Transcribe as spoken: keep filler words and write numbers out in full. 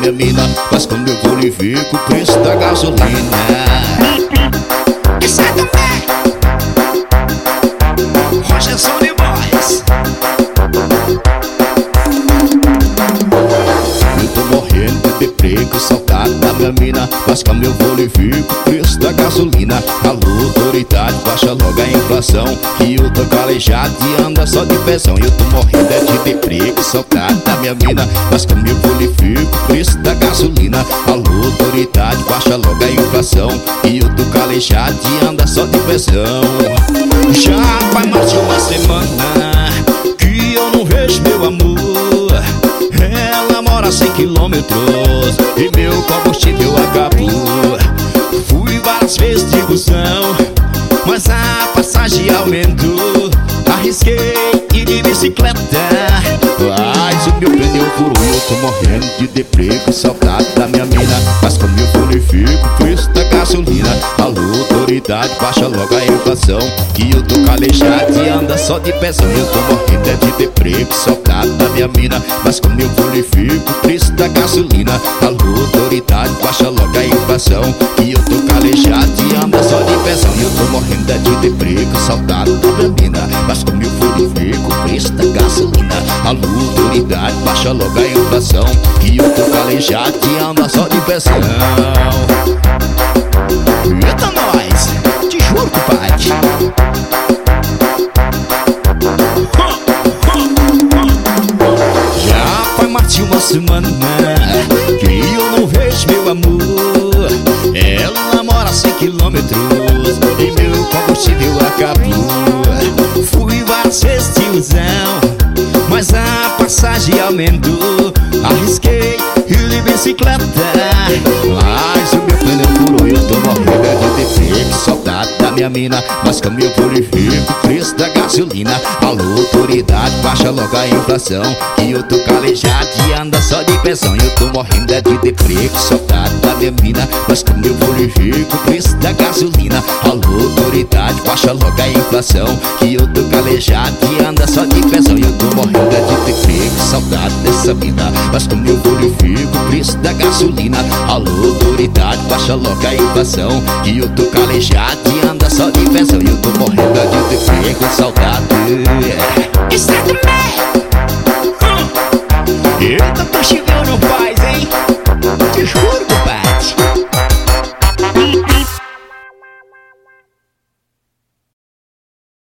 minha mina, mas quando eu verifico o preço da gasolina. Isso é também Roger Sony Boys. Eu tô morrendo de deprê com saudade da minha mina, mas quando eu verifico o preço da gasolina. Alô, autoridade, baixa logo a inflação, que eu tô calejado e anda só de pezão. Eu tô morrendo é de deprê com saudade da minha mina, mas quando eu verifico o preço da gasolina. Alô, autoridade, baixa logo a inflação, que eu tô calejado e anda só de pezão. Já faz mais de uma semana que eu não vejo meu amor. Ela mora a cem quilômetros e meu combustível acabou. Fui várias vezes de busão, mas a passagem aumentou. Arrisquei ir de bicicleta, mas o meu pneu furou. Eu tô morrendo de deprê com saudade da minha mina, mas quando eu verifico o preço da gasolina. Alô, autoridade, baixa logo a inflação, que eu tô calejado e anda só de pezão. Eu tô morrendo é de deprê com saudade da minha mina, mas quando eu verifico o preço da gasolina. Alô, autoridade, baixa logo a inflação, que eu tô calejado e anda só de pezão. Eu tô morrendo é de deprê com saudade da minha mina, mas quando eu verifico o preço da gasolina. Alô, autoridade, baixa logo a inflação, que eu tô calejado e anda só de pezão. Eita nós, te juro, compadre. Já faz mais de uma semana que eu não vejo meu amor. Ela mora a cem quilômetros e meu combustível acabou. Fui várias vezes tiozão, mas a passagem aumentou. Arrisquei ir de bicicleta, mas o meu pneu furou. Eu tô morrendo é de deprê com saudade da minha mina, mas quando eu verifico o preço da gasolina. Alô, autoridade, baixa logo a inflação, que eu tô calejado e anda só de pezão. Eu tô morrendo é de deprê com saudade da minha mina, mas quando eu verifico o preço da gasolina. Alô, autoridade, baixa logo a inflação, que eu tô calejado e anda só de pezão. Eu tô morrendo é de deprê com saudade dessa mina, mas quando eu verifico o preço da gasolina. Alô, autoridade, baixa logo a inflação, que eu tô calejado e anda só de pezão. Eu tô morrendo é de deprê com saudade.